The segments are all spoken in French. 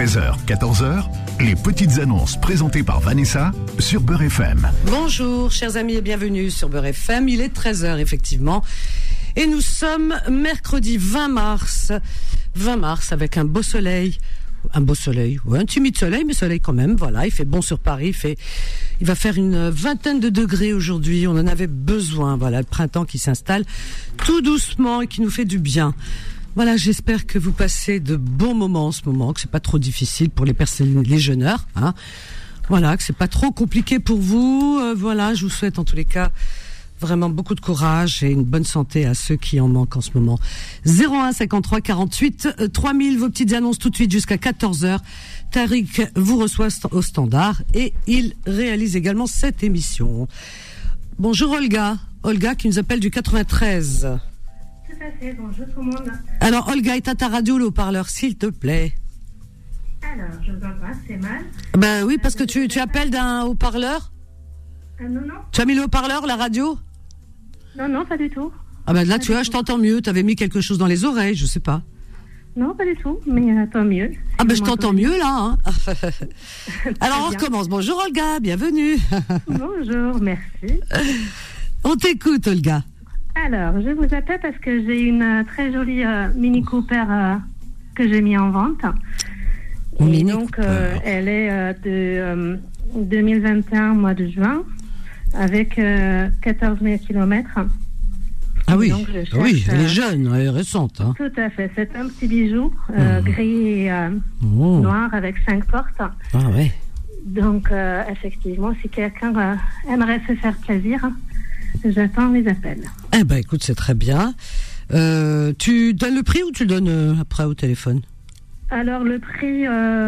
13h, 14h, les petites annonces présentées par Vanessa sur Beurre FM. Bonjour chers amis et bienvenue sur Beurre FM. Il est 13h effectivement. Et nous sommes mercredi 20 mars. 20 mars avec un beau soleil. Un beau soleil, ouais, un timide soleil, mais soleil quand même, voilà, il fait bon sur Paris, il va faire une vingtaine de degrés aujourd'hui, on en avait besoin, voilà, le printemps qui s'installe tout doucement et qui nous fait du bien. Voilà, j'espère que vous passez de bons moments en ce moment, que c'est pas trop difficile pour les personnes, les jeûneurs, hein. Voilà, que c'est pas trop compliqué pour vous, voilà, je vous souhaite en tous les cas vraiment beaucoup de courage et une bonne santé à ceux qui en manquent en ce moment. 01 53 48 3000, vos petites annonces tout de suite jusqu'à 14h. Tariq vous reçoit au standard et il réalise également cette émission. Bonjour Olga. Olga qui nous appelle du 93. Tout à fait, bonjour tout le monde. Alors Olga, éteins ta radio le haut-parleur s'il te plaît. Alors, je vous embrasse, c'est mal. Ben oui, parce que tu appelles d'un haut-parleur. Non. Tu as mis le haut-parleur, la radio? Non, pas du tout. Ah ben là, tu vois, je t'entends mieux. T'avais mis quelque chose dans les oreilles, je sais pas. Non, pas du tout, mais tant mieux. Ah ben je t'entends mieux là. Hein. Alors on recommence. Bonjour Olga, bienvenue. Bonjour, merci. On t'écoute Olga. Alors, je vous appelle parce que j'ai une très jolie Mini Cooper que j'ai mis en vente. Et donc, elle est de 2021, mois de juin, avec 14 000 kilomètres. Ah oui, donc, oui, elle est jeune, elle est récente. Hein. Tout à fait, c'est un petit bijou gris et noir avec 5 portes. Ah ouais. Donc, effectivement, si quelqu'un aimerait se faire plaisir, j'attends les appels. Eh ben, écoute, c'est très bien. Tu donnes le prix ou tu le donnes après au téléphone? Alors, le prix,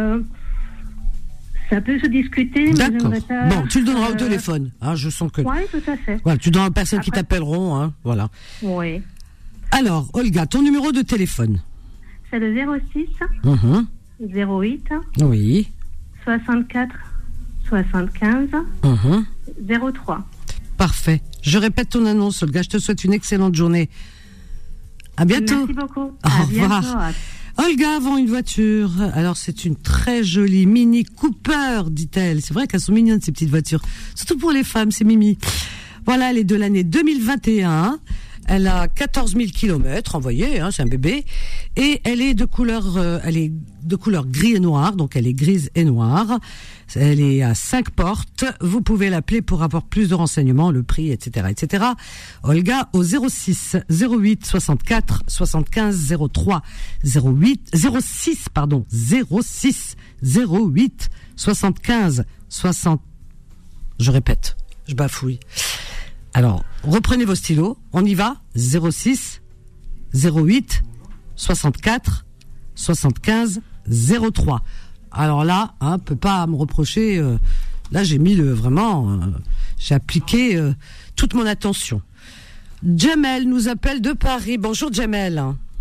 ça peut se discuter. D'accord. Mais pas, bon, tu le donneras au téléphone. Hein, je sens que. Oui, tout à fait. Voilà, tu donneras aux personnes qui Après... t'appelleront. Hein, voilà. Oui. Alors, Olga, ton numéro de téléphone? C'est le 06 08 oui 64 75 03. Parfait. Je répète ton annonce, Olga. Je te souhaite une excellente journée. À bientôt. Merci beaucoup. Au revoir. Olga vend une voiture. Alors, c'est une très jolie Mini Cooper, dit-elle. C'est vrai qu'elles sont mignonnes, ces petites voitures. Surtout pour les femmes, c'est Mimi. Voilà, elle est de l'année 2021. Elle a 14 000 kilomètres, envoyés, hein, c'est un bébé. Et elle est de couleur gris et noir, donc elle est grise et noire. Elle est à 5 portes. Vous pouvez l'appeler pour avoir plus de renseignements, le prix, etc., etc. Olga au 06 08 64 75 03 06 08 75 60. Je répète, je bafouille. Alors, reprenez vos stylos, on y va, 06 08 64 75 03. Alors là, hein, peut pas me reprocher, là j'ai mis j'ai appliqué toute mon attention. Jamel nous appelle de Paris. Bonjour Jamel.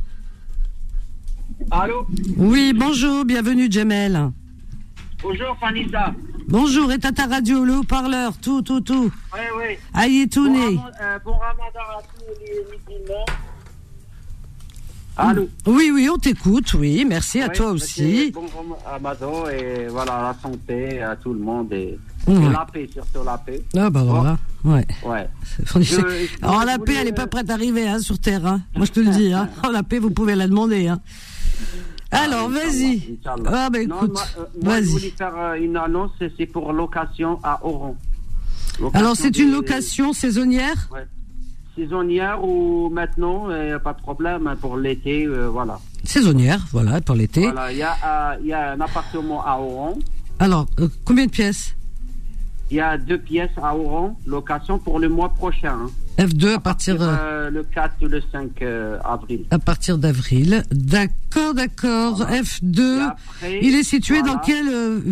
Allô? Oui, bonjour, bienvenue Jamel. Bonjour Vanessa. Bonjour, éteins ta radio, le haut-parleur, tout. Oui. Aïe, tout né. Bon ramadan à tous les musulmans. Allô? Oui, on t'écoute, oui, merci à toi aussi. Bon ramadan et voilà, la santé à tout le monde et la paix, surtout la paix. Ah bah voilà, ouais. Alors la paix, elle n'est pas prête à arriver hein, sur Terre, hein. Moi je te le dis, hein. La paix, vous pouvez la demander, hein. Alors, vas-y. Ah, bah écoute, moi, vas-y. je voulais faire une annonce, c'est pour location à Oran. Alors, c'est une location saisonnière? Ouais. Saisonnière ou maintenant, pas de problème, pour l'été, voilà. Saisonnière, voilà, pour l'été. Voilà, il y a un appartement à Oran. Alors, combien de pièces? Il y a 2 pièces à Oran, location pour le mois prochain. Hein. F2 à partir le 4 ou le 5 avril. À partir d'avril. D'accord. Voilà. F2. Après, il est situé dans quel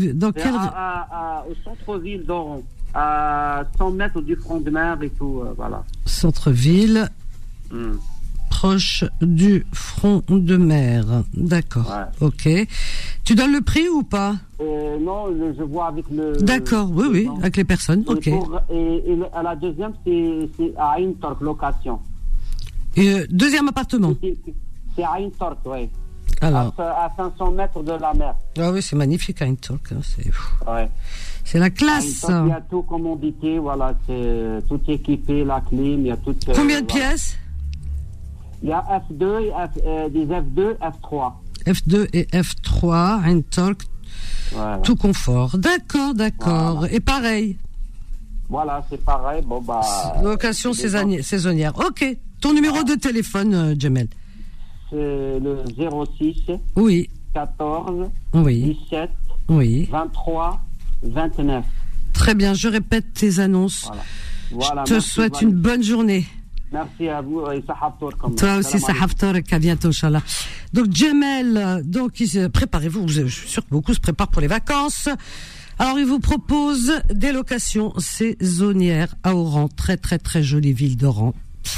au centre-ville d'Oran, à 100 mètres du front de mer et tout, voilà. Centre-ville. Proche du front de mer. D'accord. Ouais. Ok. Tu donnes le prix ou pas? Non, je vois avec le... D'accord, oui, avec les personnes. Ok. Et la deuxième, c'est à Ain Tork, location. Et deuxième appartement? C'est à Ain Tork, oui. Alors. À 500 mètres de la mer. Ah oui, c'est magnifique, Ain Talk. Ouais. C'est la classe. Il y a tout commodité, voilà, c'est tout équipé, la clim, il y a tout. Combien de pièces? Il y a F2, des F2, F3. F2 et F3, Ain Talk, tout confort. D'accord. Voilà. Et pareil. Voilà, c'est pareil. Bon, bah. Location saisonnière. Ok. Ton numéro de téléphone, Jamel? C'est le 06. Oui. 14. Oui. 17. Oui. 23. 29. Très bien, je répète tes annonces. Voilà, je te souhaite une bonne journée. Merci à vous et Sahaftour. Toi aussi, Sahaftour, à bientôt, Inch'Allah. Donc, Jamel, préparez-vous, je suis sûr que beaucoup se préparent pour les vacances. Alors, il vous propose des locations saisonnières à Oran, très très très jolie ville d'Oran.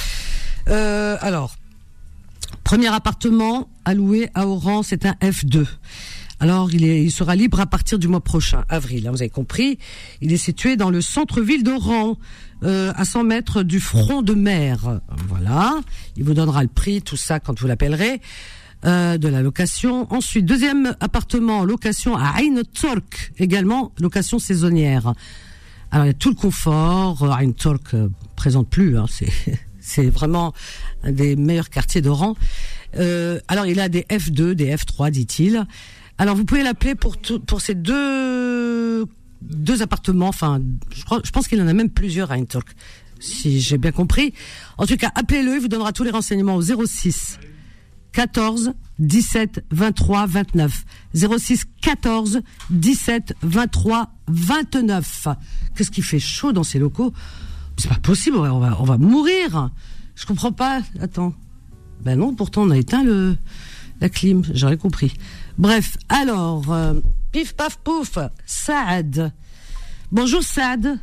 Alors, premier appartement à louer à Oran, c'est un F2. Alors, il sera libre à partir du mois prochain, avril. Hein, vous avez compris. Il est situé dans le centre-ville d'Oran, à 100 mètres du front de mer. Voilà. Il vous donnera le prix, tout ça, quand vous l'appellerez, de la location. Ensuite, deuxième appartement, location à Ain Talk, également location saisonnière. Alors, il y a tout le confort. Ain Talk présente plus. Hein, c'est vraiment un des meilleurs quartiers d'Oran. Alors, il a des F2, des F3, dit-il. Alors, vous pouvez l'appeler pour ces deux appartements. Enfin, je pense qu'il en a même plusieurs à Ain Talk, si j'ai bien compris. En tout cas, appelez-le, il vous donnera tous les renseignements au 06 14 17 23 29. 06 14 17 23 29. Qu'est-ce qui fait chaud dans ces locaux? C'est pas possible, on va mourir. Je comprends pas. Attends. Ben non, pourtant on a éteint la clim, j'aurais compris. Bref, alors, pif paf pouf, Saad. Bonjour Saad.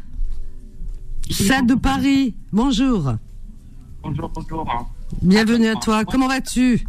Saad de Paris, bonjour. Bonjour. Bienvenue à toi, comment vas-tu?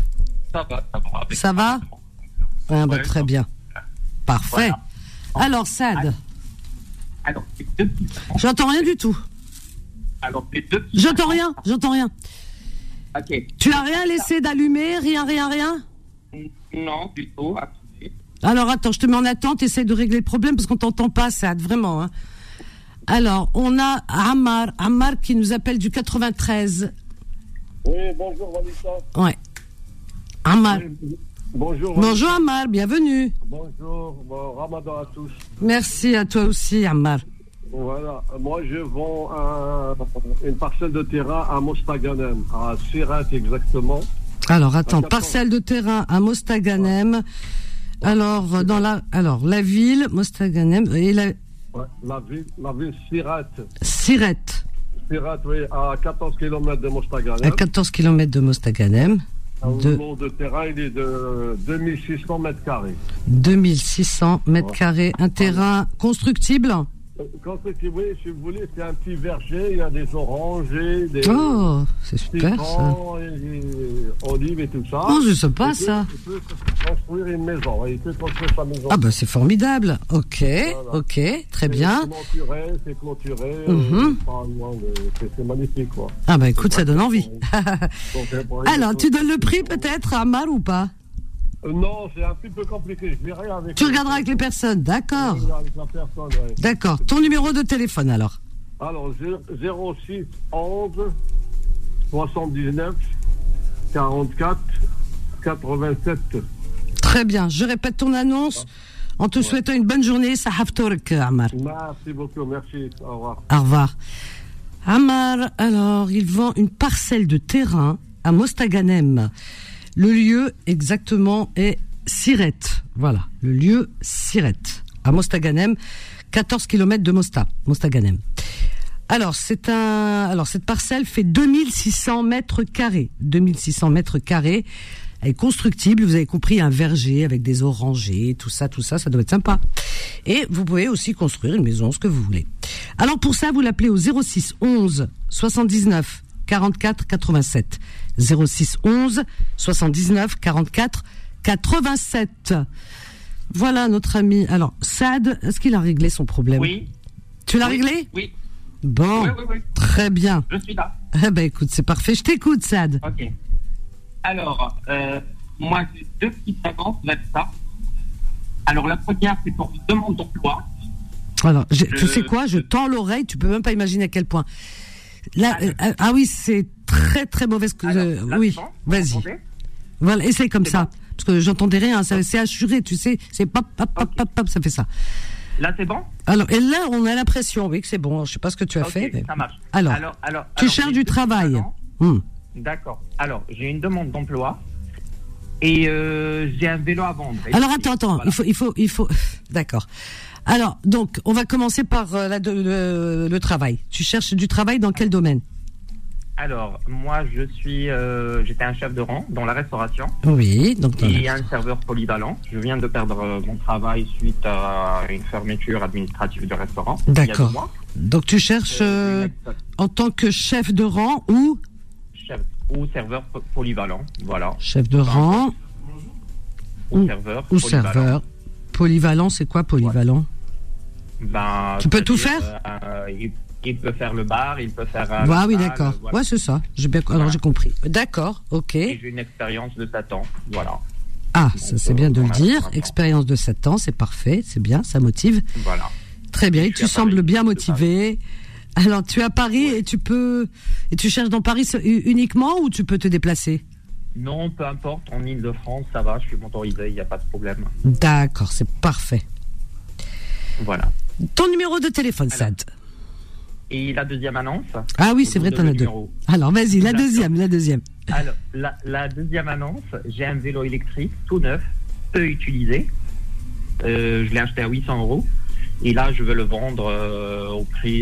Ça va? Ah, bah, très bien. Parfait. Voilà. Alors Saad. Alors, j'entends rien du tout. Alors, j'entends rien. Ok. Tu n'as rien laissé d'allumer, rien? Non, du tout. Alors, attends, je te mets en attente, essaye de régler le problème parce qu'on t'entend pas, Saad, vraiment. Hein. Alors, on a Ammar qui nous appelle du 93. Oui, bonjour, Vanessa. Ouais. Ammar. Bonjour Ammar, bienvenue. Bonjour, bon Ramadan à tous. Merci à toi aussi, Ammar. Voilà, moi je vends une parcelle de terrain à Mostaganem, à Sirat exactement. Alors attends, parcelle de terrain à Mostaganem. Alors la ville Mostaganem et la ville Sirat. Sirat, oui, à 14 km de Mostaganem. À 14 km de Mostaganem. Le nom de terrain, il est de 2600 mètres carrés. 2600 mètres carrés, un terrain constructible. Oui, si vous voulez, c'est un petit verger, il y a des orangers, des... Oh, c'est super ça. Des olives et tout ça. Oh, je sais pas ça. Il peut construire une maison, il peut construire sa maison. Ah bah c'est formidable, ok, voilà. Ok, très bien. C'est clôturé, c'est magnifique quoi. Ah bah écoute, ça donne envie. Alors, tu donnes le prix peut-être à Ammar ou pas? Non, c'est un petit peu compliqué. Je verrai avec. Tu regarderas avec les personnes, d'accord. Avec la personne, ouais. D'accord. Ton numéro de téléphone alors? Alors 06 11 79 44 87. Très bien. Je répète ton annonce en te souhaitant une bonne journée. Sahaftourk, Ammar. Merci beaucoup, merci. Au revoir. Au revoir. Ammar, alors, il vend une parcelle de terrain à Mostaganem. Le lieu exactement est Siret. Voilà, le lieu Siret, à Mostaganem, 14 km de Mostaganem. Alors, cette parcelle fait 2600 mètres carrés. 2600 mètres carrés. Elle est constructible, vous avez compris, un verger avec des orangers, tout ça, ça doit être sympa. Et vous pouvez aussi construire une maison, ce que vous voulez. Alors pour ça, vous l'appelez au 06 11 79 44 87. 06 11 79 44 87. Voilà notre ami. Alors, Saad, est-ce qu'il a réglé son problème? Oui. Tu l'as réglé? Oui. Bon, oui. Très bien. Je suis là. Eh ben écoute, c'est parfait. Je t'écoute, Saad. Ok. Alors, moi, j'ai 2 petites annonces vers ça. Alors, la première, c'est pour une demande d'emploi. Alors, tu sais quoi, je tends l'oreille, tu peux même pas imaginer à quel point. Là, ah oui, c'est très très mauvaise. Oui, bon, vas-y. Voilà, essaye comme ça, bon. Parce que j'entendais rien. C'est assuré, tu sais, c'est pop pop pop pop pop, ça fait ça. Là, c'est bon. Alors, et là, on a l'impression, oui, que c'est bon. Je sais pas ce que tu as fait. Mais... Ça marche. Alors, tu cherches du travail. D'accord. Alors, j'ai une demande d'emploi et j'ai un vélo à vendre. Alors, attends. Voilà. Il faut. D'accord. Alors, donc, on va commencer par le travail. Tu cherches du travail dans quel domaine? Alors, moi, j'étais un chef de rang dans la restauration. Oui, donc. Et un serveur polyvalent. Je viens de perdre mon travail suite à une fermeture administrative du restaurant. D'accord. Il y a 2 mois. Donc, tu cherches en tant que chef de rang ou? Chef ou serveur polyvalent, voilà. Chef de rang ou serveur. Ou serveur. Polyvalent, c'est quoi polyvalent? Tu peux tout faire? Il peut faire le bar, il peut faire... oui, d'accord. Voilà. Ouais, c'est ça. Alors, j'ai compris. D'accord, ok. Et j'ai une expérience de 7 ans, voilà. Ah, donc, ça c'est bien de le dire. Expérience de 7 ans, c'est parfait, c'est bien, ça motive. Voilà. Très bien, tu sembles bien motivé. Alors, tu es à Paris et tu cherches dans Paris uniquement ou tu peux te déplacer? Non, peu importe, en Ile-de-France, ça va, je suis motorisé, il n'y a pas de problème. D'accord, c'est parfait. Voilà. Ton numéro de téléphone, Sad. Et la deuxième annonce? Ah oui, c'est vrai, t'en as 2. Alors, vas-y, la deuxième. Alors, la deuxième annonce, j'ai un vélo électrique tout neuf, peu utilisé. Je l'ai acheté à 800 €. Et là, je veux le vendre au prix,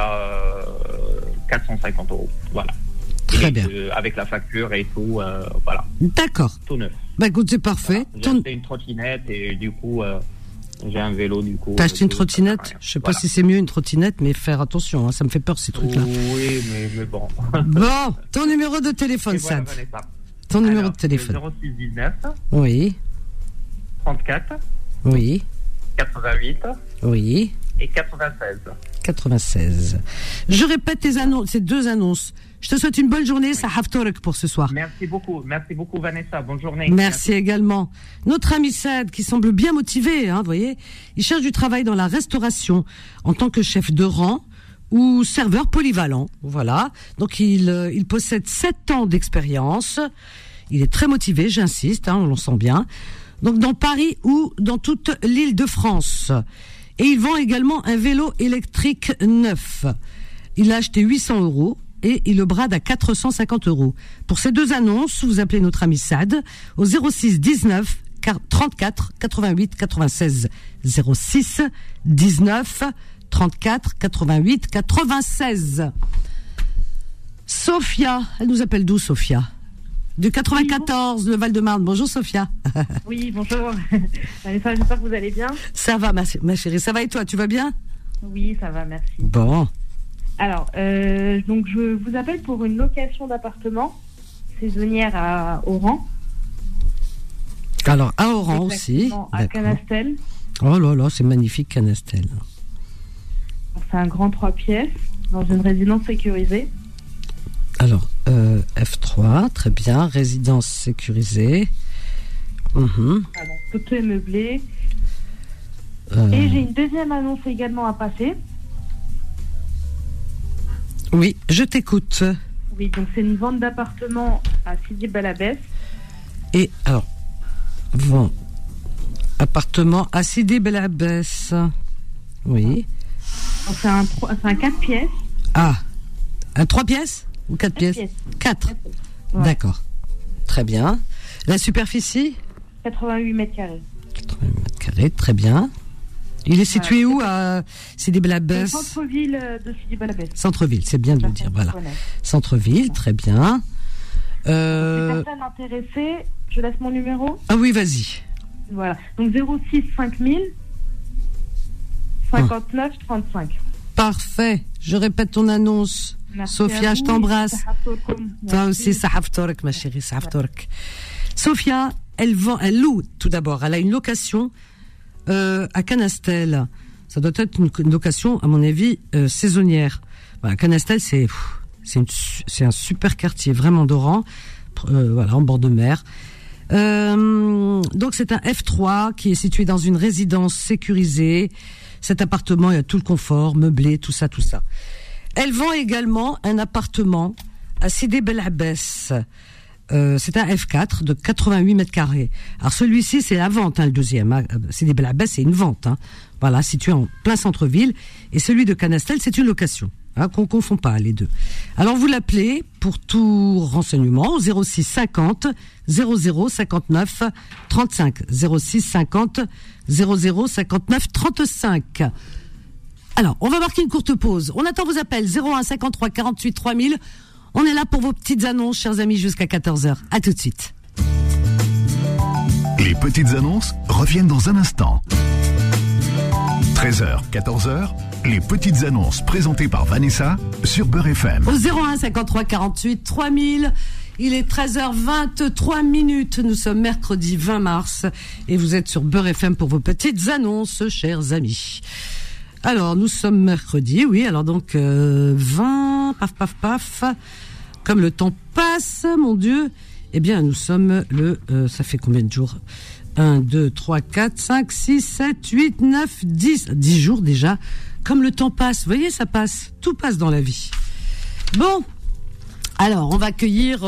450 €. Voilà. Très bien. Avec la facture et tout, voilà. D'accord. Tout neuf. Bah écoute, c'est parfait. Voilà. J'ai acheté une trottinette et du coup, j'ai un vélo du coup. T'as acheté une trottinette? Je sais pas si c'est mieux une trottinette, mais faire attention, hein, ça me fait peur ces trucs-là. Oui, mais bon. Bon, ton numéro de téléphone, Sad. Ton numéro de téléphone. 0619. Oui. 34. Oui. 88. Oui. Et 96. 96. Je répète ces 2 annonces. Je te souhaite une bonne journée, Sahaf Torek, pour ce soir. Merci beaucoup Vanessa, bonne journée. Merci également. Notre ami Sad, qui semble bien motivé, vous voyez, il cherche du travail dans la restauration, en tant que chef de rang ou serveur polyvalent, voilà. Donc il possède 7 ans d'expérience, il est très motivé, j'insiste, on l'en sent bien. Donc dans Paris ou dans toute l'île de France. Et il vend également un vélo électrique neuf. Il a acheté 800 € et il le brade à 450 €. Pour ces 2 annonces, vous appelez notre ami Sad au 06 19 34 88 96. 06 19 34 88 96. Sophia, elle nous appelle d'où, Sophia? Du 94, le Val-de-Marne. Bonjour, Sophia. Oui, bonjour. J'espère que vous allez bien. Ça va, ma chérie. Ça va et toi, tu vas bien? Oui, ça va, merci. Bon. Alors, donc je vous appelle pour une location d'appartement saisonnière à Oran. Alors, à Oran aussi. À Canastel. Oh là là, c'est magnifique, Canastel. C'est un grand 3 pièces dans une résidence sécurisée. Alors, F3, très bien, résidence sécurisée. Alors, tout est meublé. Et j'ai une deuxième annonce également à passer. Oui, je t'écoute. Oui, donc c'est une vente d'appartement à Sidi Belabès. Et alors, vente appartement à Sidi Belabès. Oui. Donc c'est un 4 pièces. Ah, un 3 pièces ou 4 pièces? 4. Ouais. D'accord. Très bien. La superficie? 88 mètres carrés. 88 mètres carrés, très bien. Il est situé où à Sidi Belabès? Centre-ville de Sidi Belabès. Centre-ville, c'est bien de le dire, voilà. Centre-ville, très bien. Les personnes intéressées, je laisse mon numéro? Ah oui, vas-y. Voilà, donc 06 5000 59 35. Parfait, je répète ton annonce. Merci Sophia, je t'embrasse. Toi aussi, Sahaf Torek, ma chérie, Sahaf Torek. Sophia, elle loue tout d'abord, elle a une location à Canastel. Ça doit être une location, à mon avis, saisonnière. Voilà, Canastel, c'est un super quartier, vraiment d'Oran, voilà, en bord de mer. Donc c'est un F3 qui est situé dans une résidence sécurisée. Cet appartement, il y a tout le confort, meublé, tout ça. Elle vend également un appartement à Sidi Bel Abbès. C'est un F4 de 88 mètres carrés. Alors celui-ci, c'est la vente, le deuxième. Hein. Sidi Bel Abbès, c'est une vente. Hein. Voilà, situé en plein centre-ville. Et celui de Canastel, c'est une location. Hein, qu'on confond pas les deux. Alors vous l'appelez pour tout renseignement au 06 50 00 59 35 06 50 00 59 35. Alors, on va marquer une courte pause. On attend vos appels 01 53 48 3000. On est là pour vos petites annonces, chers amis, jusqu'à 14h. À tout de suite. Les petites annonces reviennent dans un instant. 13h, 14h, les petites annonces présentées par Vanessa sur Beurre FM. Au 01 53 48 3000, il est 13h23 minutes. Nous sommes mercredi 20 mars et vous êtes sur Beurre FM pour vos petites annonces, chers amis. Alors, nous sommes mercredi, oui, alors donc 20, paf, comme le temps passe, mon Dieu, eh bien, nous sommes ça fait combien de jours ? 1, 2, 3, 4, 5, 6, 7, 8, 9, 10. 10 jours déjà. Comme le temps passe. Vous voyez, ça passe. Tout passe dans la vie. Bon. Alors, on va accueillir...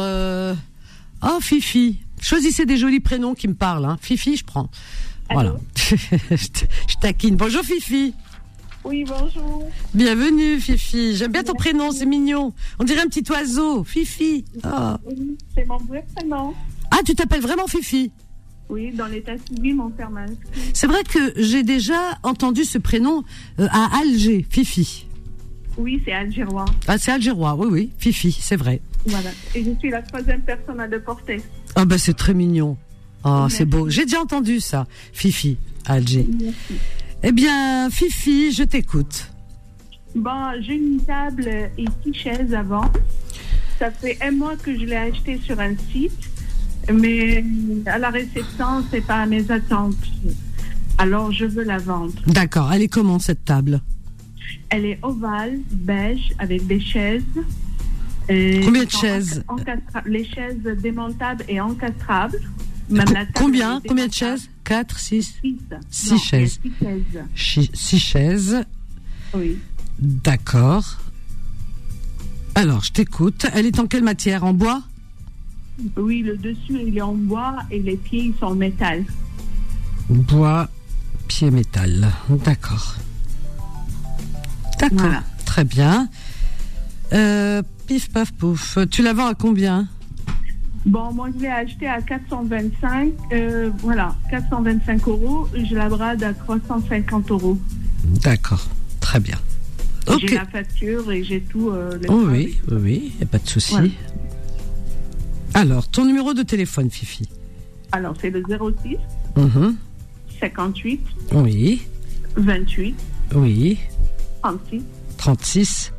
Fifi. Choisissez des jolis prénoms qui me parlent. Hein. Fifi, je prends. Voilà. je taquine. Bonjour, Fifi. Oui, bonjour. Bienvenue, Fifi. J'aime bien ton prénom, c'est mignon. On dirait un petit oiseau. Fifi. Oh. Oui, c'est mon vrai prénom. Ah, tu t'appelles vraiment Fifi ? Oui, dans l'état civil, mon père m'a inscrit. C'est vrai que j'ai déjà entendu ce prénom à Alger, Fifi. Oui, c'est algérois. Ah, c'est algérois, oui, Fifi, c'est vrai. Voilà. Et je suis la 3e personne à le porter. Ah, ben c'est très mignon. Oh, c'est beau. J'ai déjà entendu ça, Fifi, à Alger. Merci. Eh bien, Fifi, je t'écoute. Bon, j'ai une table et 6 chaises à vendre. Ça fait 1 mois que je l'ai acheté sur un site. Mais à la réception, c'est pas à mes attentes. Alors, je veux la vendre. D'accord. Elle est comment, cette table ? Elle est ovale, beige, avec des chaises. Combien de chaises ? Les chaises démontables et encastrables. Combien de chaises ? 4, 6 6 chaises. 6 chaises. Oui. D'accord. Alors, je t'écoute. Elle est en quelle matière ? En bois ? Oui, le dessus, il est en bois et les pieds, ils sont en métal. Bois, pied, métal. D'accord. Voilà. Très bien. Pif, paf, pouf. Tu la vends à combien ? Bon, moi, je l'ai acheté à 425. 425 €. Je la brade à 350 €. D'accord. Très bien. Okay. J'ai la facture et j'ai tout. Oui, il n'y a pas de souci. Ouais. Alors, ton numéro de téléphone, Fifi ? Alors, c'est le 06 58 oui 28 oui 36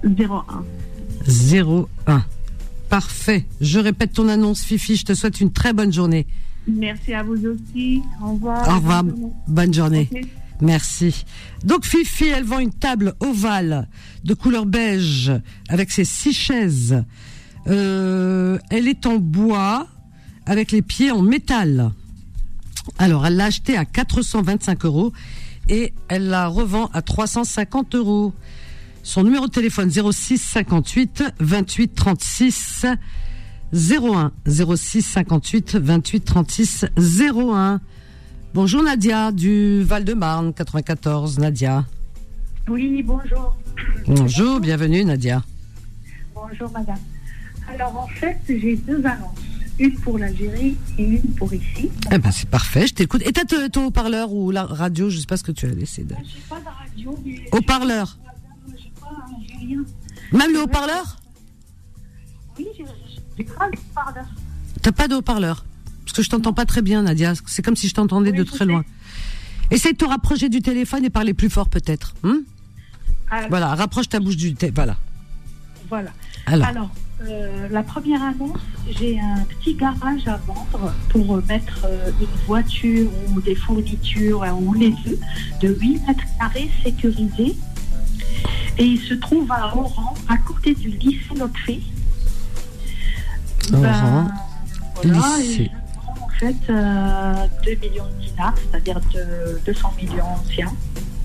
01. Parfait. Je répète ton annonce, Fifi. Je te souhaite une très bonne journée. Merci à vous aussi. Au revoir. Au revoir. Bonne journée. Okay. Merci. Donc, Fifi, elle vend une table ovale de couleur beige avec ses 6 chaises. Elle est en bois avec les pieds en métal. Alors, elle l'a achetée à 425 € et elle la revend à 350 €. Son numéro de téléphone 06 58 28 36 01 06 58 28 36 01. Bonjour Nadia du Val-de-Marne 94. Nadia. Oui, bonjour. Bonjour, bienvenue Nadia. Bonjour madame. Alors en fait, j'ai 2 annonces. Une pour l'Algérie et une pour ici. Eh ben c'est parfait, je t'écoute. Et t'as ton haut-parleur ou la radio, je sais pas ce que tu as laissé de... J'ai pas de radio. Haut-parleur. J'ai pas algérien. Même le haut-parleur ? Oui, j'ai pas de haut-parleur. T'as pas de haut-parleur ? Parce que je t'entends pas très bien Nadia, c'est comme si je t'entendais de très loin. Essaye de te rapprocher du téléphone et parler plus fort peut-être. Voilà, rapproche ta bouche du téléphone. Voilà. Alors la première annonce, j'ai un petit garage à vendre pour mettre une voiture ou des fournitures ou les œufs de 8 mètres carrés sécurisés. Et il se trouve à Oran, à côté du lycée Lotfé. Oran, lycée. fait 2 millions de dinars, c'est-à-dire 200 millions anciens.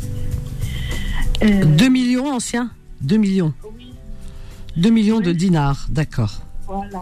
2 millions anciens 2 millions. Oui. 2 millions de dinars, d'accord. Voilà.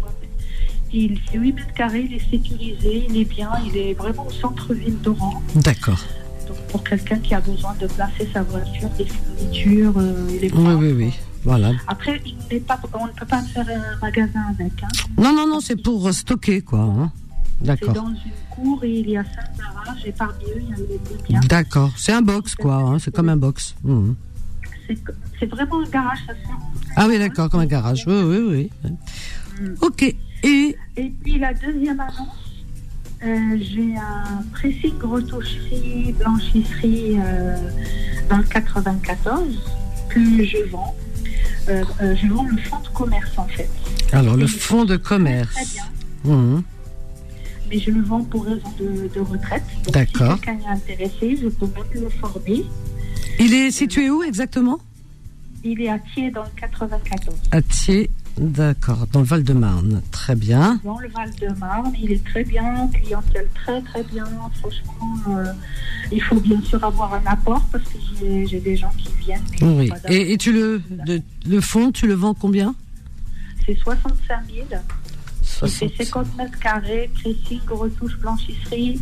Il fait 8 mètres carrés, il est sécurisé, il est bien, il est vraiment au centre-ville d'Oran. D'accord. Donc pour quelqu'un qui a besoin de placer sa voiture, des fournitures, il est bon. Oui, voilà. Après, on ne peut pas faire un magasin avec. Hein. Non, c'est pour stocker, quoi. Hein. D'accord. C'est dans une cour et il y a 5 garages et parmi eux, il y a les deux biens. D'accord. C'est un box, quoi. Hein. C'est comme un box. Mmh. C'est vraiment un garage, ça sent. Ah oui, d'accord, comme un garage. Oui. Ok. Et puis la deuxième annonce, j'ai un pressing retoucherie, blanchisserie dans le 94 que je vends. Je vends le fonds de commerce en fait. Alors le fonds de commerce. Très bien. Mmh. Mais je le vends pour raison de retraite. Donc, d'accord. Si quelqu'un est intéressé, je peux même le former. Il est situé où exactement ? Il est à Thiers dans le 94. À Thiers, d'accord, dans le Val-de-Marne. Très bien. Dans le Val-de-Marne, il est très bien, clientèle très très bien. Franchement, il faut bien sûr avoir un apport parce que j'ai des gens qui viennent. Oui. Et le fonds, tu le vends combien ? C'est 65 000. Il fait 50 mètres carrés, pressing, retouche, blanchisserie.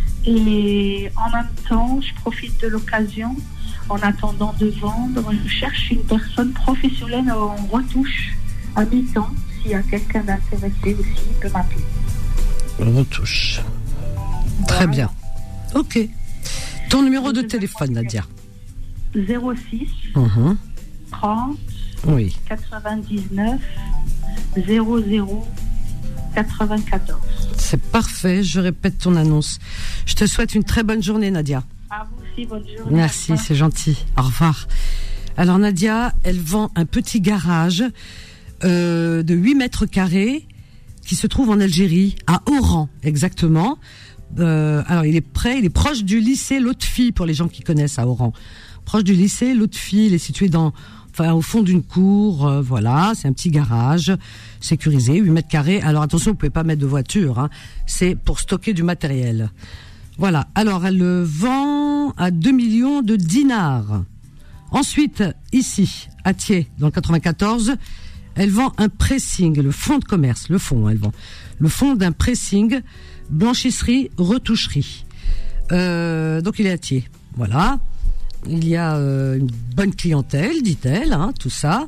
Et en même temps, je profite de l'occasion. En attendant de vendre, je cherche une personne professionnelle en retouche à mi-temps. S'il y a quelqu'un d'intéressé aussi, il peut m'appeler. Retouche. Voilà. Très bien. Ok. Ton numéro de téléphone, Nadia ? 06 30 oui. 99 00 94. C'est parfait. Je répète ton annonce. Je te souhaite une très bonne journée, Nadia. À vous aussi, bonne journée. Merci, c'est gentil. Au revoir. Alors Nadia, elle vend un petit garage de 8 mètres carrés qui se trouve en Algérie, à Oran, exactement. Alors il est proche du lycée Lotfi, pour les gens qui connaissent à Oran. Proche du lycée Lotfi, il est situé au fond d'une cour, voilà, c'est un petit garage sécurisé, 8 mètres carrés. Alors attention, vous pouvez pas mettre de voiture, hein. C'est pour stocker du matériel. Voilà, alors elle le vend à 2 millions de dinars. Ensuite, ici, à Thiers, dans le 94, elle vend un pressing, le fonds de commerce, elle vend le fonds d'un pressing, blanchisserie, retoucherie. Donc il est à Thiers, voilà. Il y a une bonne clientèle, dit-elle, hein, tout ça.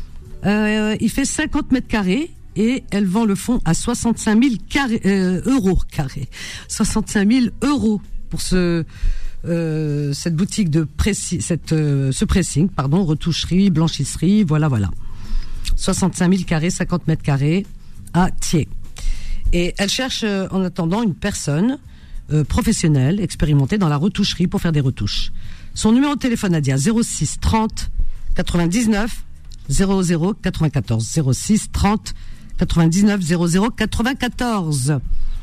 Il fait 50 mètres carrés. Et elle vend le fonds à 65 000 euros carrés. 65 000 euros pour cette boutique de ce pressing, retoucherie, blanchisserie, voilà. 65 000 carrés, 50 mètres carrés à Thiers. Et elle cherche en attendant une personne professionnelle, expérimentée dans la retoucherie pour faire des retouches. Son numéro de téléphone, Nadia, 06 30 99 00 94. 06 30 99 00 94.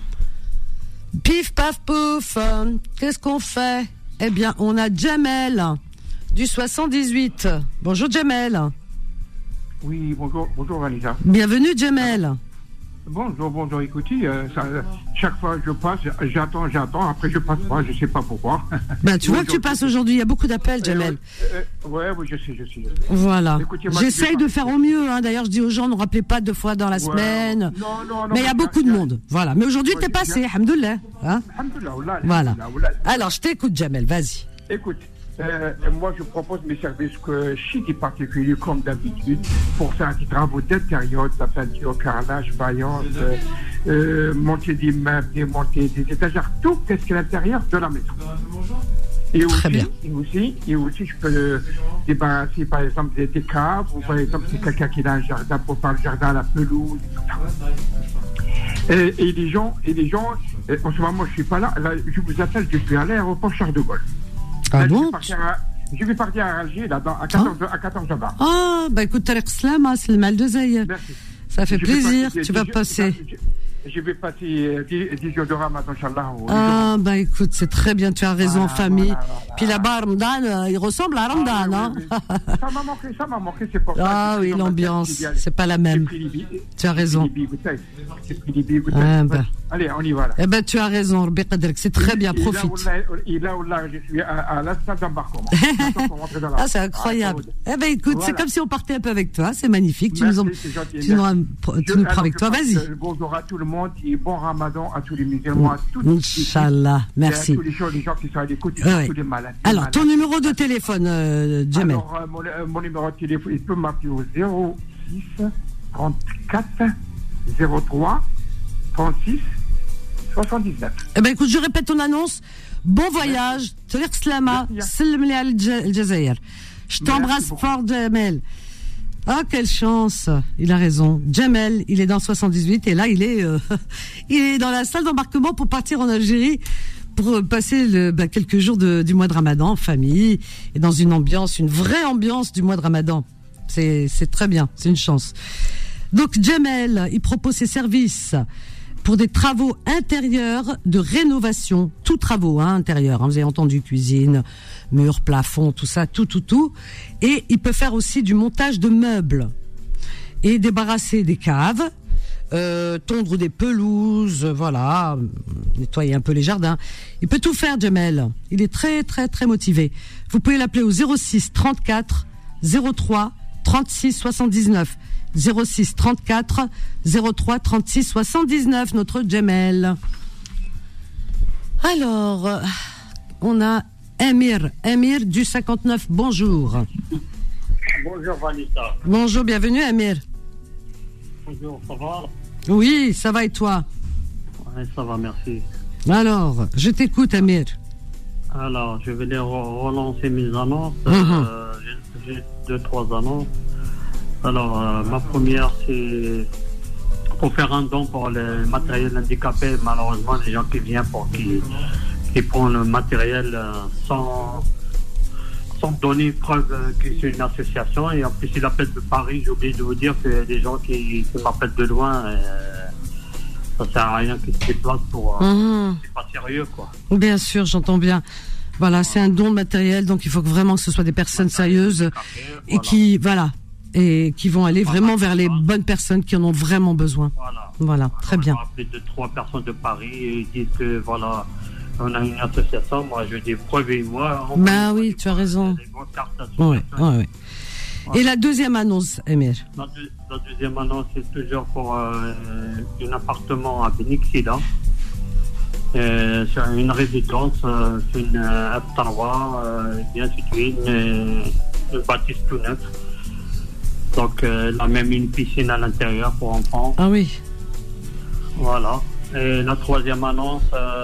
Pif paf pouf, qu'est-ce qu'on fait ? Eh bien, on a Jamel du 78. Bonjour Jamel. Oui, bonjour Vanessa. Bienvenue Jamel. Bonjour, écoutez, chaque fois je passe, j'attends, après je passe pas, je sais pas pourquoi. Ben, tu vois que tu passes aujourd'hui, il y a beaucoup d'appels, Jamel. Oui, je sais. Voilà. Écoutez, j'essaye de faire au mieux, hein. D'ailleurs, je dis aux gens, ne rappelez pas 2 fois dans la semaine. Non, mais il y a beaucoup de monde. Voilà. Mais aujourd'hui, t'es passé, alhamdoulilah. Hein. Voilà. Alors, je t'écoute, Jamel, vas-y. Écoute. Moi, je propose mes services chic et particuliers, comme d'habitude, pour faire des travaux d'intérieur, de la peinture, carrelage, faïence, monter des meubles, démonter des étagères, tout ce qui est à l'intérieur de la maison. Et aussi, je peux débarrasser, par exemple, des caves, ou par exemple, si quelqu'un qui a un jardin, pour faire le jardin à la pelouse, et tout ça. Et les gens, en ce moment, je suis pas là, je vous appelle, je suis à l'aéroport Charles de Gaulle. Ah bon? Je vais partir à Alger, là, à 14h20. Ah, bah écoute, Tarek Slama, c'est le mal de Zaïe. Ça fait plaisir, tu vas passer. je vais passer 10 jours de Ramadan, Inch'Allah. Ah, bah écoute, c'est très bien, tu as raison, en famille. Puis là-bas, Ramadan, il ressemble à Ramadan, hein. Oui. Ça m'a manqué, c'est pour ça. Ah oui, l'ambiance, c'est pas la même. Tu as raison. Allez, on y va là. Eh ben, tu as raison, c'est très bien, profite. Et là, je suis à la salle d'embarquement. Ah, c'est incroyable. Eh ben, écoute, c'est comme si on partait un peu avec toi, c'est magnifique. Tu nous prends avec toi, vas-y. Bonjour à tout le monde et bon Ramadan à tous les musulmans, à tous Inch'Allah, merci. À tous les gens qui sont à l'écoute, tous les malades. Alors, ton numéro de téléphone, Jamel. Alors, mon numéro de téléphone, il peut m'appeler au 06 34 03 36 79. Eh ben, écoute, je répète ton annonce. Bon voyage. Tariq Slama. Salam li al Jazair. Je t'embrasse fort, Jamel. Ah, quelle chance. Il a raison. Jamel, il est dans 78 et là, il est dans la salle d'embarquement pour partir en Algérie pour passer quelques jours du mois de Ramadan en famille et dans une vraie ambiance du mois de Ramadan. C'est très bien. C'est une chance. Donc, Jamel, il propose ses services pour des travaux intérieurs de rénovation, tout travaux intérieurs, vous avez entendu, cuisine, murs, plafond, tout ça, tout. Et il peut faire aussi du montage de meubles et débarrasser des caves, tondre des pelouses, voilà, nettoyer un peu les jardins. Il peut tout faire, Jamel. Il est très, très, très motivé. Vous pouvez l'appeler au 06 34 03 36 79. 06 34 03 36 79, notre Jamel. Alors, on a Amir du 59, bonjour. Bonjour Vanessa. Bonjour, bienvenue Amir. Bonjour, ça va? Oui, ça va et toi? Oui, ça va, merci. Alors, je t'écoute Amir. Alors, je vais relancer mes annonces. J'ai 2-3 annonces. Alors, ma première, c'est pour faire un don pour les matériels handicapés. Malheureusement, les gens qui viennent qui prennent le matériel sans donner preuve que c'est une association. Et en plus, il appelle de Paris. J'ai oublié de vous dire que des gens qui m'appellent de loin, ça sert à rien qu'ils se déplacent pour... C'est pas sérieux, quoi. Bien sûr, j'entends bien. Voilà, c'est un don de matériel, donc il faut vraiment que ce soit des personnes sérieuses et qui vont aller vraiment vers les bonnes personnes qui en ont vraiment besoin. Voilà, très bien. On a appelé 2-3 personnes de Paris et ils disent que voilà, on a une association. Moi, je dis preuve-moi. Ben oui, tu as raison. Oui. Et la deuxième annonce, Emir? La deuxième annonce, c'est toujours pour un appartement à Benixida. C'est une résidence, c'est une F3, bien située, une bâtisse tout neuf. Donc, elle a même une piscine à l'intérieur pour enfants. Ah oui. Voilà. Et la troisième annonce...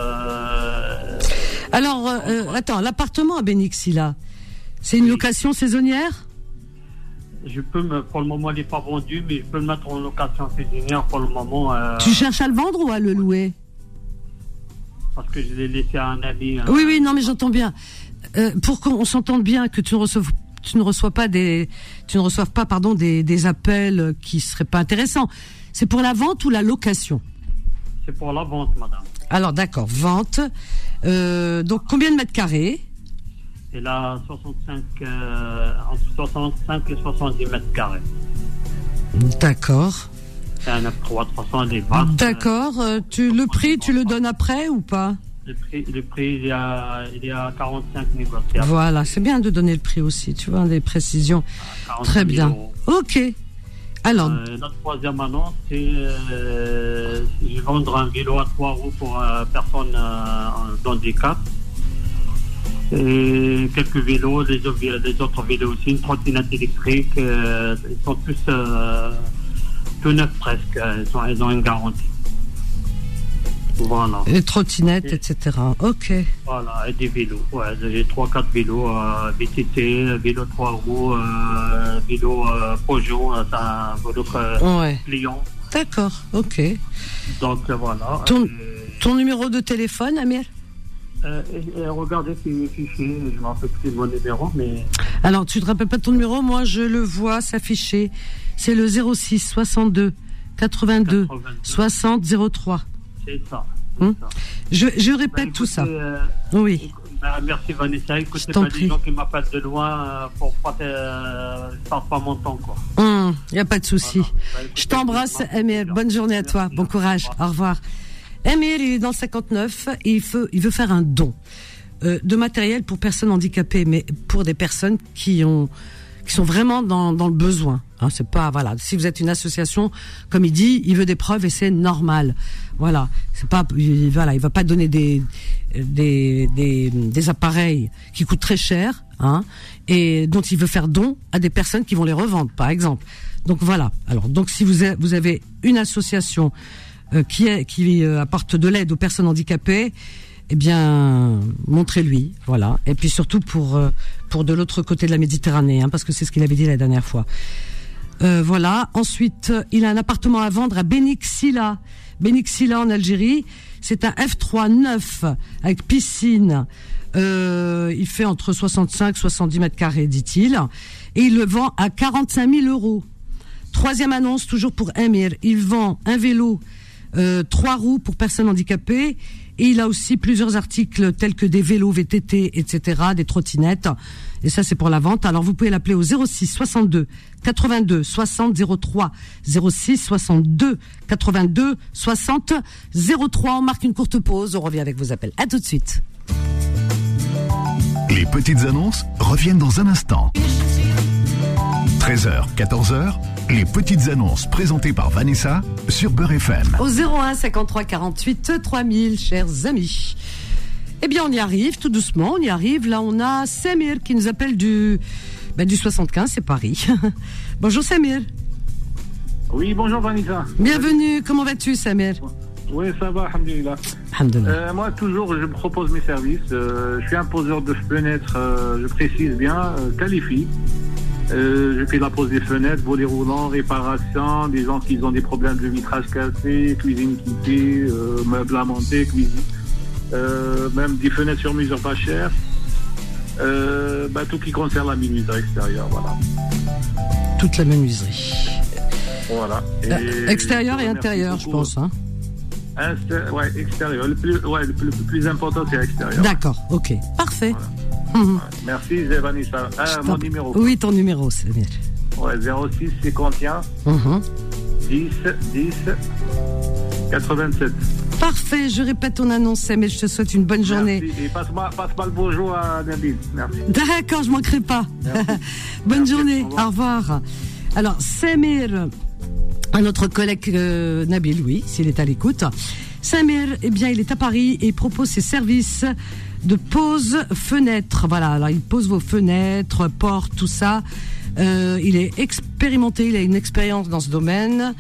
Alors, attends, l'appartement à Benixida, c'est une location saisonnière? Pour le moment, il n'est pas vendu, mais je peux le mettre en location saisonnière pour le moment. Tu cherches à le vendre ou à le louer? Parce que je l'ai laissé à un ami. Oui, non, mais j'entends bien. Pour qu'on s'entende bien, que tu ne reçoives pas des appels qui seraient pas intéressants. C'est pour la vente ou la location? C'est pour la vente, madame. Alors, d'accord, vente. Donc, combien de mètres carrés? Elle a entre 65 et 70 mètres carrés. D'accord. C'est un F3 300 des vaches. D'accord. Le prix, tu le donnes après ou pas? Le prix, il est à 45 négociables. Voilà, c'est bien de donner le prix aussi, tu vois, des précisions. Très bien. Euros. Ok. Alors. La troisième annonce, c'est je vais vendre un vélo à 3 roues pour personnes d'handicap. Et quelques vélos, les autres vélos aussi, une trottinette électrique. Ils sont tous tout neufs presque. Ils ont une garantie. Voilà. Les trottinettes, etc. Ok. Voilà, et des vélos. Ouais, j'ai 3-4 vélos, VTT, vélo 3 roues, vélo Peugeot, un vélo pliant. D'accord, ok. Donc voilà. Ton numéro de téléphone, Amir? Regardez ces fichiers, je ne me rappelle plus de mon numéro, mais... Alors, tu ne te rappelles pas de ton numéro? Moi, je le vois s'afficher. C'est le 06 62 82 60 03. C'est ça. Je répète tout ça. Oui. Merci Vanessa. Écoutez, pas des gens qui m'appellent de loin pour pas perdre pas mon temps, quoi. Il n'y a pas de souci. Voilà. Je t'embrasse, Emir. Bonne journée à toi. Bon courage. Au revoir. Emir, il est dans le 59 et il veut faire un don de matériel pour personnes handicapées, mais pour des personnes qui sont vraiment dans le besoin. Hein, c'est pas, voilà. Si vous êtes une association, comme il dit, il veut des preuves et c'est normal. Voilà. C'est pas, il va pas donner des appareils qui coûtent très cher, hein, et dont il veut faire don à des personnes qui vont les revendre, par exemple. Donc voilà. Alors, donc si vous avez une association qui apporte de l'aide aux personnes handicapées, eh bien, montrez-lui, voilà. Et puis surtout pour de l'autre côté de la Méditerranée, hein, parce que c'est ce qu'il avait dit la dernière fois. Voilà. Ensuite, il a un appartement à vendre à Benixila en Algérie. C'est un F3 neuf avec piscine. Il fait entre 65 et 70 mètres carrés, dit-il. Et il le vend à 45 000 euros. Troisième annonce, toujours pour Emir. Il vend un vélo 3 roues pour personnes handicapées. Et il a aussi plusieurs articles tels que des vélos VTT, etc., des trottinettes. Et ça, c'est pour la vente. Alors, vous pouvez l'appeler au 06 62 82 60 03. 06 62 82 60 03. On marque une courte pause. On revient avec vos appels. À tout de suite. Les petites annonces reviennent dans un instant. 13h, 14h, les petites annonces présentées par Vanessa sur Beurre FM. Au 01 53 48 3000, chers amis. Eh bien, on y arrive, tout doucement, on y arrive. Là, on a Samir qui nous appelle du 75, c'est Paris. Bonjour Samir. Oui, bonjour Vanessa. Bienvenue, comment vas-tu Samir? Oui, ça va, alhamdoulilah. Alhamdoulilah. Moi, toujours, je propose mes services. Je suis un poseur de fenêtres, je précise bien, qualifié. Je fais la pose des fenêtres, volets roulants, réparation, des gens qui ont des problèmes de vitrage cassé, cuisine quittée, meubles à monter, cuisine, même des fenêtres sur mesure pas chères, tout qui concerne la menuiserie extérieure, voilà. Toute la menuiserie. Voilà. Extérieur et intérieur, je pense, hein. Extérieur. Le plus important, c'est l'extérieur. D'accord, ok, parfait. Voilà. Merci, Vanessa. Mon numéro. Oui, ton numéro, c'est bien. Ouais, 06 51 10 87. Parfait, je répète ton annonce, mais je te souhaite une bonne journée. Merci. Et passe-moi le bonjour à Nabil. Merci. D'accord, je ne manquerai pas. Bonne journée, au revoir. Alors, Samir, un autre collègue Nabil, oui, s'il est à l'écoute. Samir, eh bien, il est à Paris et propose ses services de pose fenêtre. Voilà, alors il pose vos fenêtres, portes, tout ça. Il est expérimenté, il a une expérience dans ce domaine.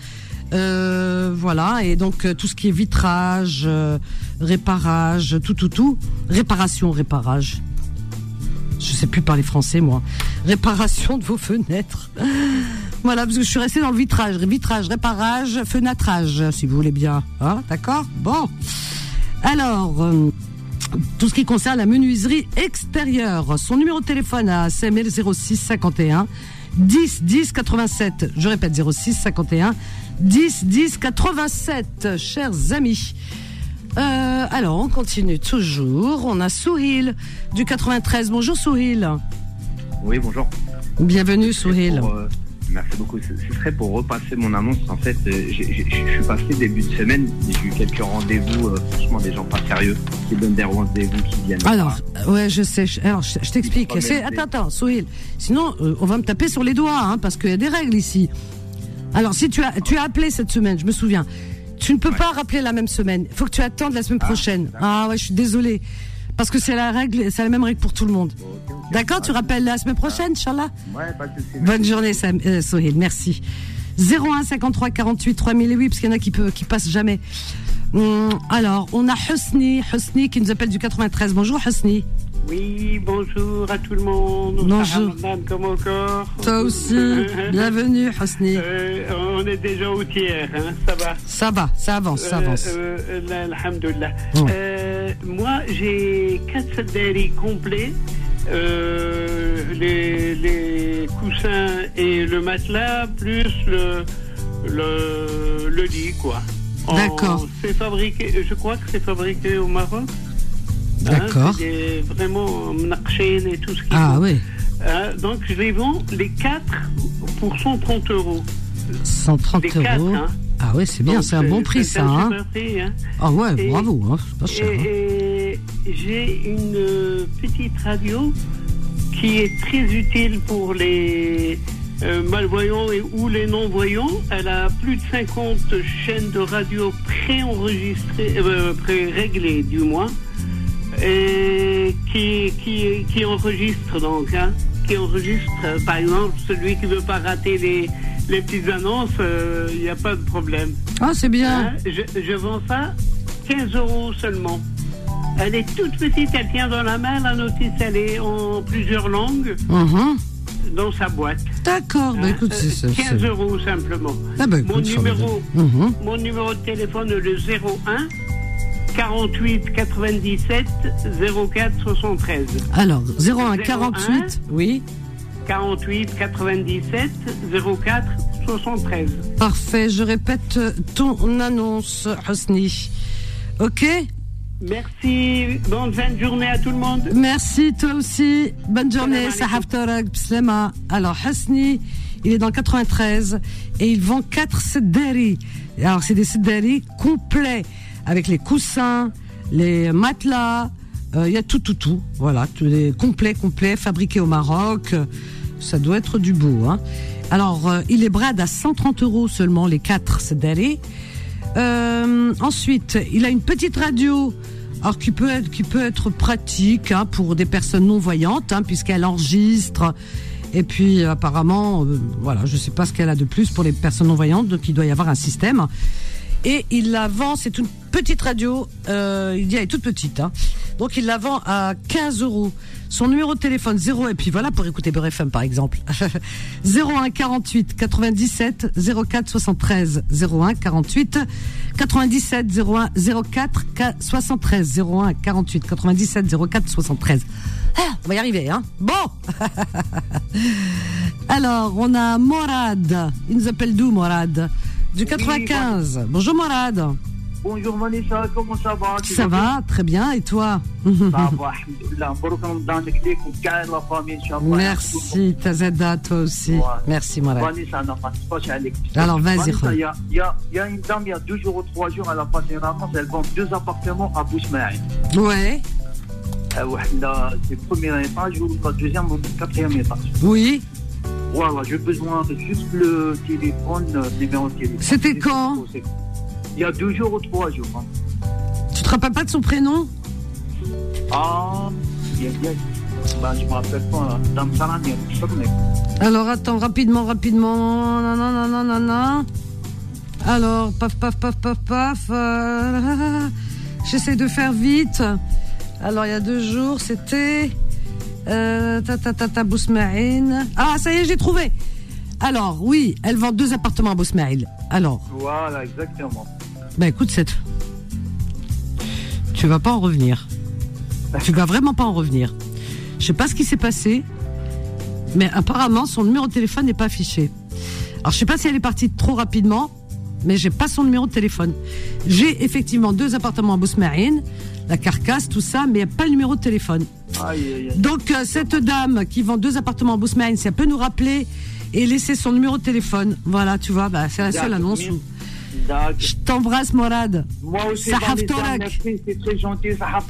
Voilà, et donc tout ce qui est vitrage, réparage, tout. Réparage. Je sais plus parler français, moi. Réparation de vos fenêtres. Voilà, parce que je suis restée dans le vitrage, réparage, fenêtrage, si vous voulez bien. Hein, d'accord ? Bon. Alors, tout ce qui concerne la menuiserie extérieure. Son numéro de téléphone à CML 06 51 10 10 87. Je répète, 06 51 10 10 87, chers amis. Alors, on continue toujours. On a Souhil du 93. Bonjour Souhil. Oui, bonjour. Bienvenue Souhil. Merci beaucoup. Ce serait pour repasser mon annonce. En fait, je suis passé début de semaine. J'ai eu quelques rendez-vous, franchement, des gens pas sérieux qui donnent des rendez-vous qui viennent. Alors, ouais, je sais. Alors, je t'explique. Attends, Souhil. Sinon, on va me taper sur les doigts, hein, parce qu'il y a des règles ici. Alors, si tu as appelé cette semaine, je me souviens. Tu ne peux pas rappeler la même semaine. Il faut que tu attendes la semaine prochaine. Ah ouais, je suis désolée. Parce que c'est la même règle pour tout le monde. Okay. D'accord, tu rappelles la semaine prochaine, Inch'Allah ? Ouais, pas de souci. Bonne journée, Sohil, merci. 01 53 48 3008, parce qu'il y en a qui passent jamais. Alors, on a Husni qui nous appelle du 93. Bonjour Husni. Oui, bonjour à tout le monde. Bonjour. Comme encore. Toi aussi. Bienvenue, Husni. On est déjà au tiers, hein. Ça va. Ça avance. Alhamdoulilah. Moi, j'ai 4 sadari complets. Les coussins et le matelas, plus le lit, quoi. D'accord. C'est fabriqué, je crois que c'est fabriqué au Maroc. D'accord. C'est vraiment mnaqshine et tout ce qui Ah oui. Donc je les vends les 4 pour 130 €. 130 €. 4, hein. Ah ouais, c'est bien, donc, c'est un bon prix, ça. Un super prix, hein. Ah ouais, bravo, hein, c'est pas cher. Et j'ai une petite radio qui est très utile pour les malvoyants ou les non-voyants. Elle a plus de 50 chaînes de radio préenregistrées, pré-réglées du moins, et qui enregistre donc, hein, qui enregistre, par exemple, celui qui veut pas rater les petites annonces, il n'y a pas de problème. Ah, c'est bien. Hein, je vends ça 15 € seulement. Elle est toute petite, elle tient dans la main, la notice elle est en plusieurs langues dans sa boîte. D'accord, bah écoute, c'est 15 € simplement. Ah bah écoute, mon numéro de téléphone est le 01 48 97 04 73. Alors, 01 48, oui. 48 97 04 73. Parfait, je répète ton annonce, Hosni. Ok? Merci, bonne fin de journée à tout le monde. Merci, toi aussi. Bonne journée, Sahaf Torag, Bslema. Alors, Hosni, il est dans le 93 et il vend 4 seddari. Alors, c'est des seddari complets avec les coussins, les matelas. Il y a tout. Voilà, tous les complets, fabriqués au Maroc. Ça doit être du beau, hein. Alors, il les brade à 130 € seulement, les 4 seddari. Ensuite, il a une petite radio, alors qui peut être pratique, hein, pour des personnes non voyantes, hein, puisqu'elle enregistre. Et puis apparemment, voilà, je sais pas ce qu'elle a de plus pour les personnes non voyantes, donc il doit y avoir un système. Et il la vend, c'est une petite radio, il dit elle est toute petite, hein. Donc il la vend à 15 €. Son numéro de téléphone 0, et puis voilà pour écouter Beurre FM par exemple. 01 48 97 04 73. 01 48 97 01 04 73. 01 48 97 04 73. Ah, on va y arriver, hein. Bon. Alors, on a Morad. Il nous appelle d'où, Morad? Du 95. Oui, bonjour, Morad. Bonjour Vanessa, comment ça va? Ça va, très bien, et toi? Ça va, alhamdoulilah. Merci, Tazada, toi aussi. Ouais. Merci, Morad. Vanessa, alors, vas-y. Il y a une dame, il y a 2 jours ou 3 jours, elle a passé une annonce, elle vend 2 appartements à Bousmaïn. Ouais. C'est le premier étage ou le deuxième ou le quatrième étage. Oui. Voilà, j'ai besoin de juste le téléphone, numéro de téléphone. C'était quand? Il y a 2 jours ou 3 jours. Hein. Tu te rappelles pas de son prénom? Ah, bien. Ben, je me rappelle pas. Dame Salani, alors, attends, rapidement. Non. Alors, paf. J'essaie de faire vite. Alors, il y a 2 jours, c'était... Bousmaïn. Ah, ça y est, j'ai trouvé. Alors, oui, elle vend 2 appartements à Bousmaïl. Alors. Voilà, exactement. Bah écoute, tu vas pas en revenir. Tu vas vraiment pas en revenir. Je sais pas ce qui s'est passé, mais apparemment, son numéro de téléphone n'est pas affiché. Alors, je sais pas si elle est partie trop rapidement, mais j'ai pas son numéro de téléphone. J'ai effectivement 2 appartements à Bousmaïn, la carcasse, tout ça, mais il n'y a pas le numéro de téléphone. Aïe. Donc, cette dame qui vend 2 appartements à Bousmaïn, si elle peut nous rappeler et laisser son numéro de téléphone. Voilà, tu vois, bah, c'est la seule annonce où... Je t'embrasse, Morad. Moi aussi, merci, c'est très gentil.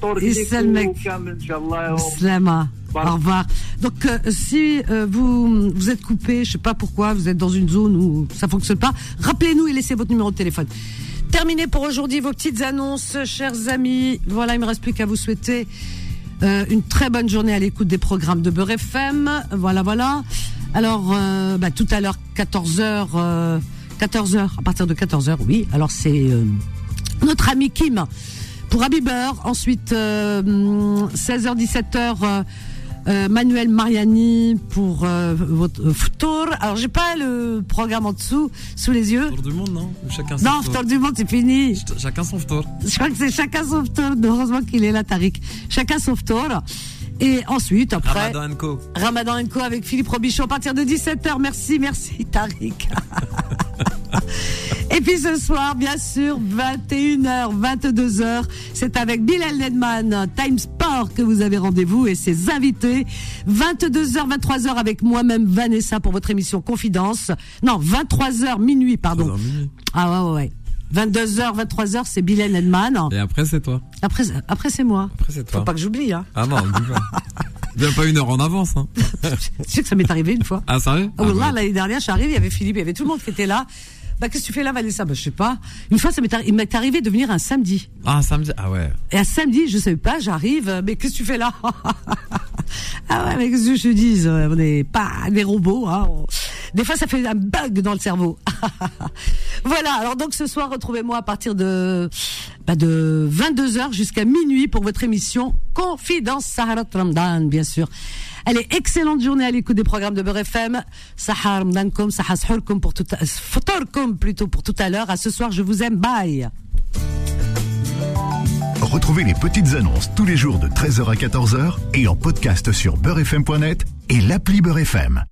Slama. Au revoir. Donc, si vous êtes coupé, je sais pas pourquoi, vous êtes dans une zone où ça fonctionne pas, rappelez-nous et laissez votre numéro de téléphone. Terminé pour aujourd'hui vos petites annonces, chers amis. Voilà, il me reste plus qu'à vous souhaiter une très bonne journée à l'écoute des programmes de Beurre FM. Voilà. Alors, tout à l'heure, 14h, à partir de 14h, oui. Alors, c'est notre ami Kim pour Habibeur. Ensuite, 16h, 17h, Manuel Mariani pour votre Ftour. Alors, j'ai pas le programme en dessous, sous les yeux. Ftour du monde, non? Chacun son non, Ftour du monde, c'est fini. Chacun son Ftour. Je crois que c'est chacun son Ftour. Heureusement qu'il est là, Tariq. Chacun son Ftour. Et ensuite, après... Ramadan & Co. avec Philippe Robichon à partir de 17h. Merci, Tariq. Et puis ce soir, bien sûr, 21h, 22h, c'est avec Bilal Nedman, Time Sport, que vous avez rendez-vous et ses invités. 22h, 23h avec moi-même, Vanessa, pour votre émission Confidence. Non, 23h, minuit, pardon. 23h, minuit. Ah ouais. 22h, 23h, c'est Bilal Nedman. Et après, c'est toi. Après, c'est moi. Après, c'est toi. Faut pas que j'oublie, hein. Ah non, dis pas. Viens pas une heure en avance, hein. Tu sais que ça m'est arrivé une fois. Ah, sérieux? Ah, ouais. L'année dernière, je suis arrivée, il y avait Philippe, il y avait tout le monde qui était là. Qu'est-ce que tu fais là, Vanessa? Je sais pas. Une fois, il m'est arrivé de venir un samedi. Ah, un samedi? Ah ouais. Et un samedi, je savais pas, j'arrive, mais qu'est-ce que tu fais là? Ah ouais, mais qu'est-ce que je te dis? On n'est pas des robots, hein. Des fois, ça fait un bug dans le cerveau. Voilà. Alors donc, ce soir, retrouvez-moi à partir de 22h jusqu'à minuit pour votre émission Confidence Sahara Ramadan, bien sûr. Allez, excellente journée à l'écoute des programmes de Beurre FM. Sahar Ramadankum, Sahar Sahurkum pour tout à l'heure. À ce soir, je vous aime. Bye. Retrouvez les petites annonces tous les jours de 13h à 14h et en podcast sur beurrefm.net et l'appli Beurre FM.